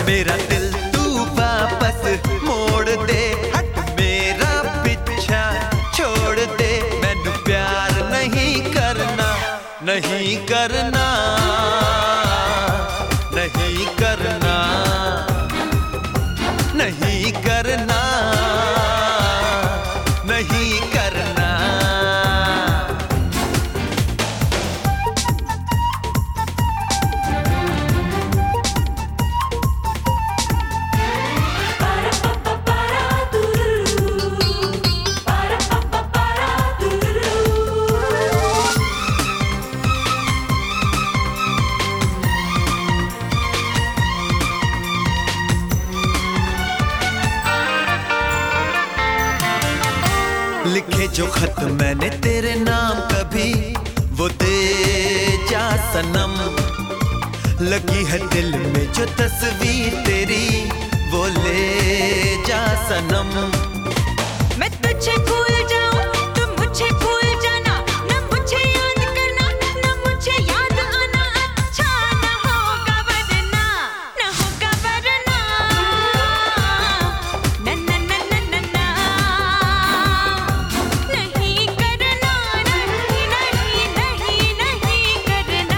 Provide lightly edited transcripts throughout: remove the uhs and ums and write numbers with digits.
मेरा दिल तू वापस मोड़ दे, हट मेरा पीछा छोड़ दे। मैनू प्यार नहीं करना, नहीं करना, नहीं करना, नहीं करना, नहीं करना। लिखे जो खत मैंने तेरे नाम कभी वो दे जा सनम। लगी है दिल में जो तस्वीर तेरी वो ले जा सनम। मैं तुझे भूल जाऊं तुम मुझे भूल जाना, न मुझे याद करना न मुझे याद आना। अच्छा न होगा वरना, न होगा वरना, न न न न न न। नहीं करना, नहीं नहीं नहीं नहीं करना।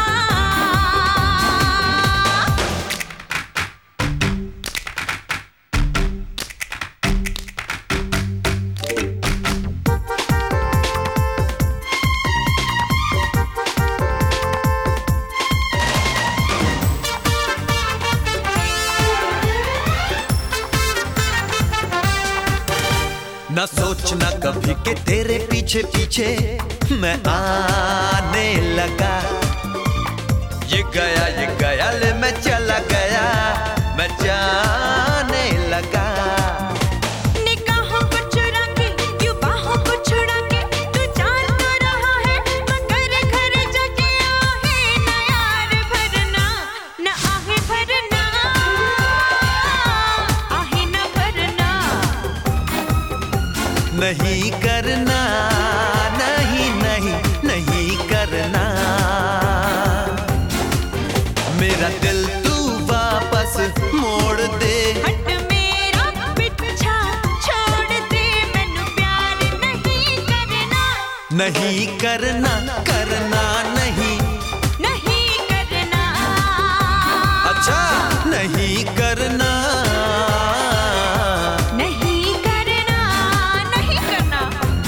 ना सोचना कभी कि तेरे पीछे पीछे मैं आने लगा। ये गया ले मैं चला गया, मैं जाने लगा। निगाहों को चुरा के यूं बाहों को छुड़ा के तू जान तो रहा है, मगर घर जाके आहे न यार भरना, न आहे भरना, आहे न भरना। नहीं करना, नहीं नहीं नहीं करना। मेरा दिल तू वापस मोड़ दे, हट मेरा पीछा छोड़ दे। मैनू प्यार नहीं करना, नहीं करना, करना नहीं, नहीं करना। अच्छा नहीं करना। नहीं करना, नहीं करना।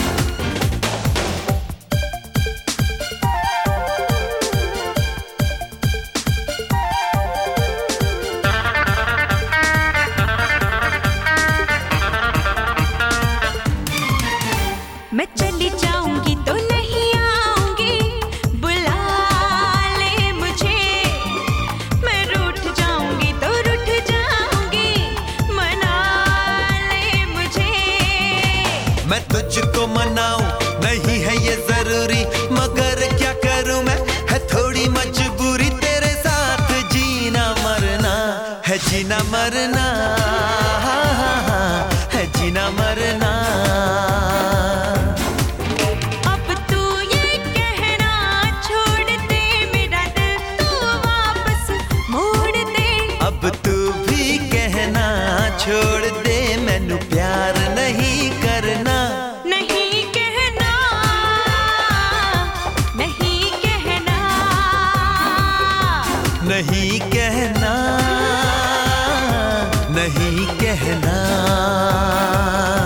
मैं चली जाऊंगी तो नहीं आऊंगी, बुला ले मुझे। मैं रूठ जाऊंगी तो रूठ जाऊंगी, मना ले मुझे। मैं तुझको मनाऊं नहीं है ये जरूरी, मगर क्या करूं मैं है थोड़ी मजबूरी। तेरे साथ जीना मरना है, जीना मरना, है जीना मरना। अब तू ये कहना छोड़ दे, मेरा दिल तू वापस मोड़ दे। अब तू भी कहना छोड़ दे, मैनू प्यार नहीं करना। नहीं कहना, नहीं कहना। नहीं कहना, नहीं कहना।